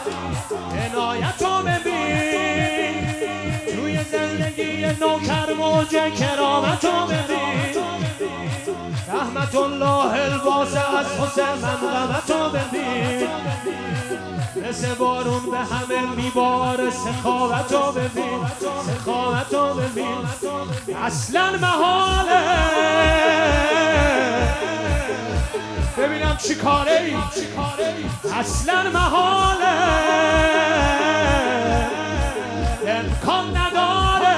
عنایتو ببین توی زندگی نوکر موج کرامتو ببین رحمت الله الواسع از حسین منقبتو ببین مثل بارون به همه میباره سخاوتو ببین سخاوتو ببین اصلا محاله ببینم چی کاره ای اصلا محاله امکان نداره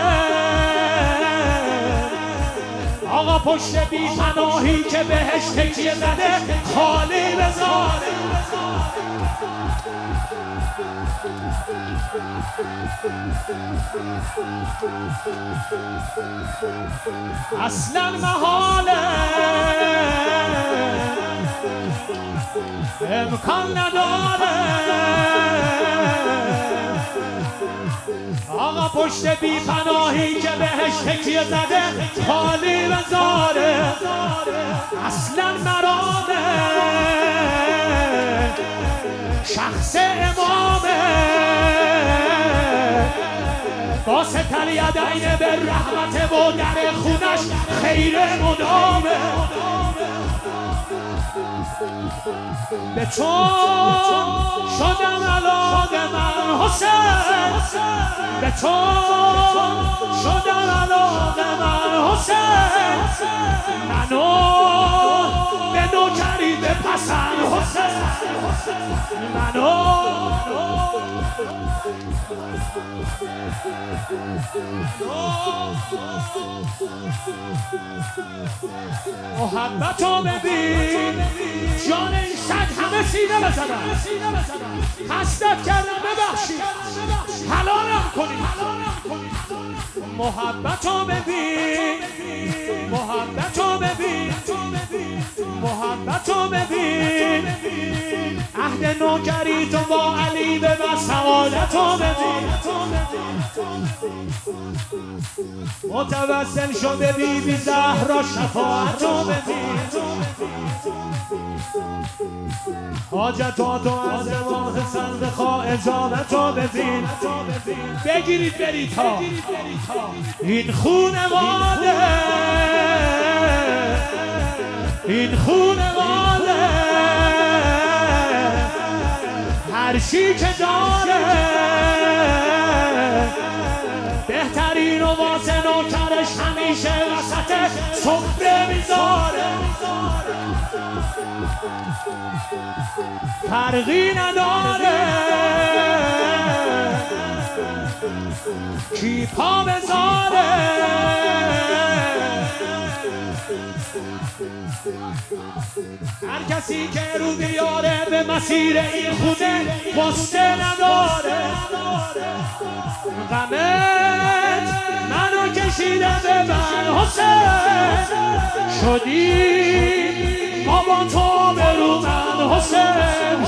آقا پشت بی پناهی که بهش تکیه زده خالی بذاره اصلا محاله امکان نداره آقا پشت بی پناهی که بهش تکیه زده خالی بذاره اصلا مرامه شخص امامه واسط الیدین به رحمت و در خونش خیر مدامه به چون شدم علاقه من حسین به چون شدم علاقه من حسین منو به نوکری بپسند حسین منو محبتو ببین جان این سگ همه سینه بزنم خستت کردم ببخشید حلالم کنی محبتو ببین محبتو ببین محبتو ببین عهد نوکری تو با علی به سعادتو ببین متوسل شده بی بی زهرا شفاعتو ببین حاجتاتو از امام حسن بخوا اجابتو ببین بگیرید برید ها این خونواده این خونواده هر چی که داره بهترین و واسه نوکرش همیشه وسط سفره میذاره فرقی نداره کی پا بذاره هر کسی که رو بیاره به مسیر این خونه غصه نداره غمت منو کشیده به من حسین شدی بابا تو برو من حسین